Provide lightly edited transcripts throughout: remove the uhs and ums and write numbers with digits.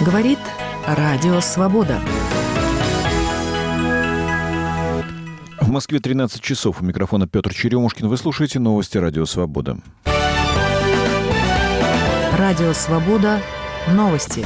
Говорит Радио Свобода. В Москве 13 часов. У микрофона Петр Черемушкин. Вы слушаете новости Радио Свобода. Радио Свобода. Новости.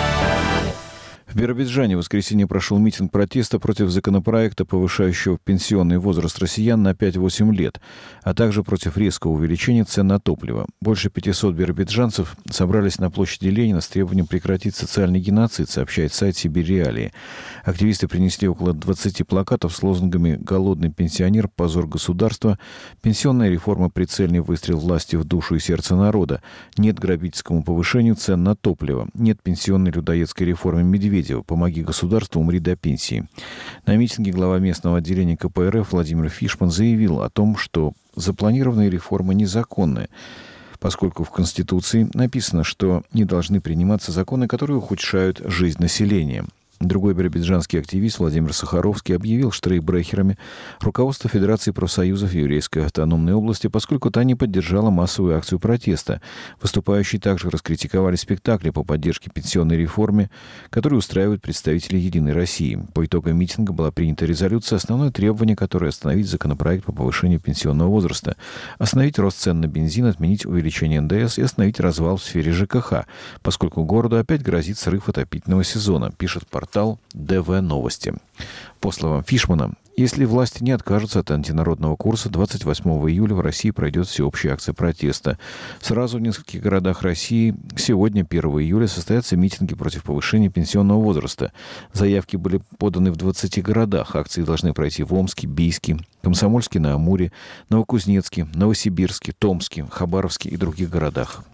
В Биробиджане в воскресенье прошел митинг протеста против законопроекта, повышающего пенсионный возраст россиян на 5-8 лет, а также против резкого увеличения цен на топливо. Больше 500 биробиджанцев собрались на площади Ленина с требованием прекратить социальный геноцид, сообщает сайт «Сибирь Реалии». Активисты принесли около 20 плакатов с лозунгами «Голодный пенсионер», «Позор государства», «Пенсионная реформа, прицельный выстрел власти в душу и сердце народа», «Нет грабительскому повышению цен на топливо», «Нет пенсионной людоедской реформе Медведева», «Помоги государству, умри до пенсии». На митинге глава местного отделения КПРФ Владимир Фишман заявил о том, что запланированные реформы незаконны, поскольку в Конституции написано, что не должны приниматься законы, которые ухудшают жизнь населения. Другой биробиджанский активист Владимир Сахаровский объявил штрейкбрехерами руководство Федерации профсоюзов Еврейской автономной области, поскольку та не поддержала массовую акцию протеста. Выступающие также раскритиковали спектакли по поддержке пенсионной реформы, которые устраивают представители «Единой России». По итогам митинга была принята резолюция, основное требование которой — остановить законопроект по повышению пенсионного возраста, остановить рост цен на бензин, отменить увеличение НДС и остановить развал в сфере ЖКХ, поскольку городу опять грозит срыв отопительного сезона, пишет портал ДВ Новости. По словам Фишмана, если власти не откажутся от антинародного курса, 28 июля в России пройдет всеобщая акция протеста. Сразу в нескольких городах России сегодня, 1 июля, состоятся митинги против повышения пенсионного возраста. Заявки были поданы в 20 городах. Акции должны пройти в Омске, Бийске, Комсомольске-на-Амуре, Новокузнецке, Новосибирске, Томске, Хабаровске и других городах.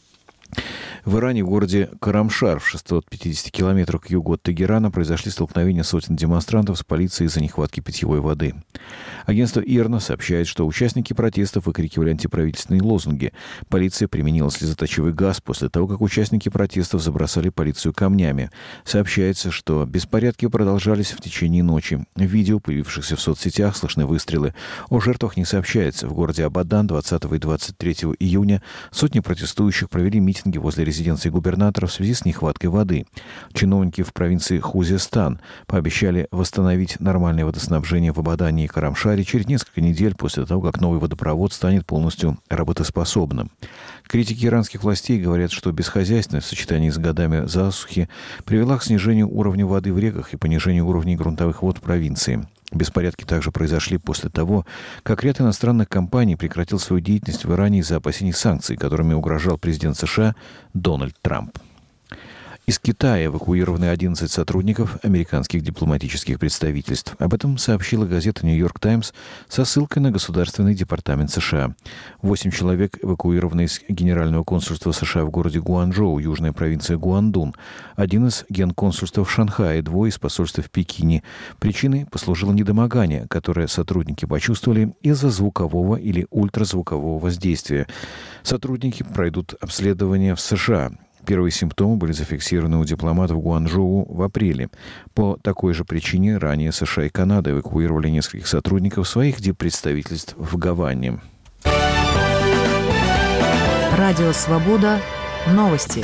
В Иране, в городе Карамшар, в 650 километрах к югу от Тегерана, произошли столкновения сотен демонстрантов с полицией из-за нехватки питьевой воды. Агентство ИРНА сообщает, что участники протестов выкрикивали антиправительственные лозунги. Полиция применила слезоточивый газ после того, как участники протестов забросали полицию камнями. Сообщается, что беспорядки продолжались в течение ночи. В видео, появившихся в соцсетях, слышны выстрелы. О жертвах не сообщается. В городе Абадан 20 и 23 июня сотни протестующих провели митинги возле резиденции губернатора в связи с нехваткой воды. Чиновники в провинции Хузестан пообещали восстановить нормальное водоснабжение в Абадане и Карамшаре через несколько недель после того, как новый водопровод станет полностью работоспособным. Критики иранских властей говорят, что бесхозяйственность в сочетании с годами засухи привела к снижению уровня воды в реках и понижению уровней грунтовых вод в провинции. Беспорядки также произошли после того, как ряд иностранных компаний прекратил свою деятельность в Иране из-за опасений санкций, которыми угрожал президент США Дональд Трамп. Из Китая эвакуированы 11 сотрудников американских дипломатических представительств. Об этом сообщила газета «Нью-Йорк Таймс» со ссылкой на Государственный департамент США. 8 человек эвакуированы из Генерального консульства США в городе Гуанчжоу, южная провинция Гуандун. Один из генконсульства в Шанхае, 2 из посольства в Пекине. Причиной послужило недомогание, которое сотрудники почувствовали из-за звукового или ультразвукового воздействия. Сотрудники пройдут обследование в США. Первые симптомы были зафиксированы у дипломатов Гуанчжоу в апреле. По такой же причине ранее США и Канада эвакуировали нескольких сотрудников своих диппредставительств в Гаване. Радио Свобода. Новости.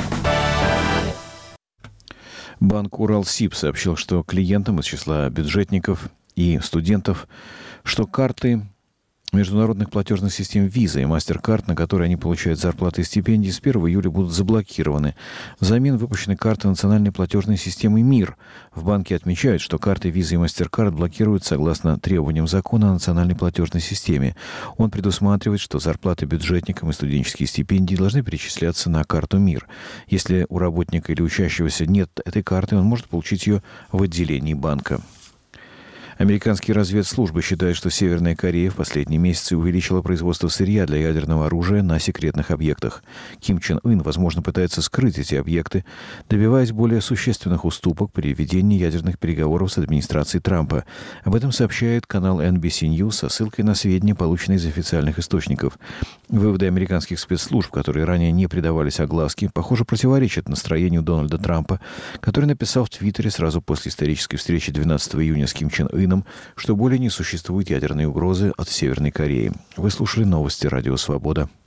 Банк Уралсиб сообщил, что клиентам из числа бюджетников и студентов, что карты международных платежных систем Visa и MasterCard, на которые они получают зарплаты и стипендии, с 1 июля будут заблокированы. Взамен выпущены карты национальной платежной системы МИР. В банке отмечают, что карты Visa и MasterCard блокируют согласно требованиям закона о национальной платежной системе. Он предусматривает, что зарплаты бюджетникам и студенческие стипендии должны перечисляться на карту МИР. Если у работника или учащегося нет этой карты, он может получить ее в отделении банка. Американские разведслужбы считают, что Северная Корея в последние месяцы увеличила производство сырья для ядерного оружия на секретных объектах. Ким Чен Ын, возможно, пытается скрыть эти объекты, добиваясь более существенных уступок при ведении ядерных переговоров с администрацией Трампа. Об этом сообщает канал NBC News со ссылкой на сведения, полученные из официальных источников. Выводы американских спецслужб, которые ранее не придавались огласке, похоже, противоречат настроению Дональда Трампа, который написал в Твиттере сразу после исторической встречи 12 июня с Ким Чен Ыном, что более не существует ядерной угрозы от Северной Кореи. Вы слушали новости Радио Свобода.